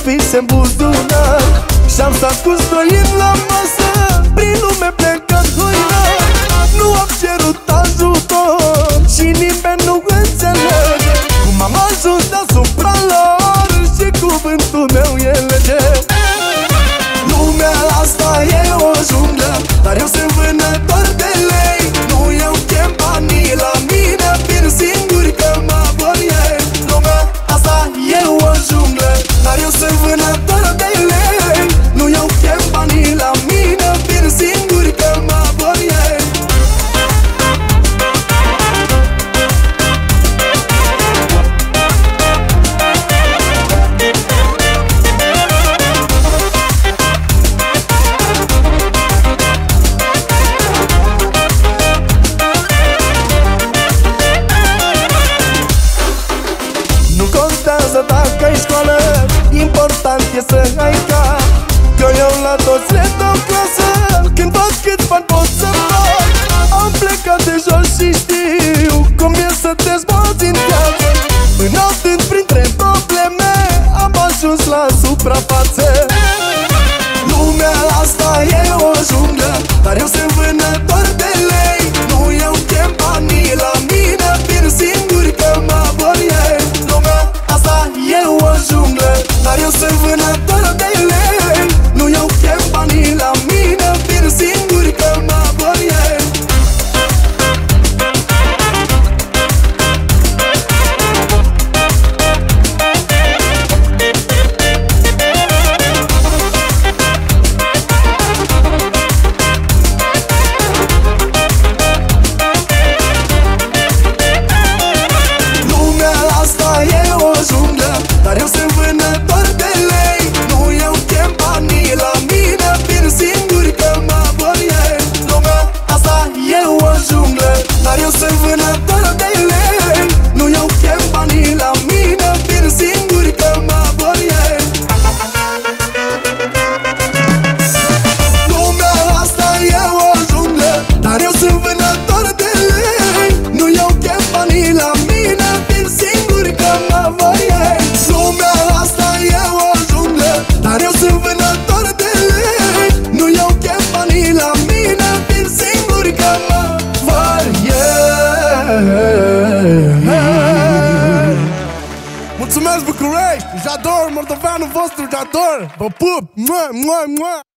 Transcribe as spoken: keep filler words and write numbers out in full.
fișe în buzunar și-am stat cu străini la masă, prin lume plecat hoinar. Nu am cerut ajutor și nimeni nu înțelege cum am ajuns deasupra lor și cuvântul meu e lege. Lumea asta e o junglă, dar eu sunt vânător de lei. Nu eu chem banii la mine, vin singur că mă vor ei. Lumea asta e o junglă, dar eu sunt vânător de lei. Nu eu chem banii la mine, vin singur că mă vor ei. Dacă ai școală, important e să ai cap, că eu la toți le dau clasă. Când văd câți bani pot să fac, am plecat de jos și știu cum e să te zbați în viață. Înaltând printre probleme, am ajuns la suprafață. Lumea asta e o junglă, dar eu sunt vânător de lei. Nu eu chem banii la mine, vin singur că mă vor ei. Lumea asta e o junglă, dar eu sunt vânător de lei. Nu eu chem banii la mine, vin singur că mă vor ei. Dar eu sunt vânător de lei. Nu eu chem banii la mine, vin singur că mă vor ei. Lumea asta e o junglă, dar eu sunt vânător de lei. Nu eu chem banii la mine, vin singur că mă vor ei. Lumea asta e o junglă, dar eu sunt vânător de lei. Nu eu chem banii la mine, vin singur că mă vor ei. Lumea asta e o junglă, dar eu sunt vânător de lei. Nu eu chem banii la mine, vin singur că mă vor ei. Mulțumesc, București! Jador, moldoveanul vostru, Jador! Vă pup! Mua, mua, mua!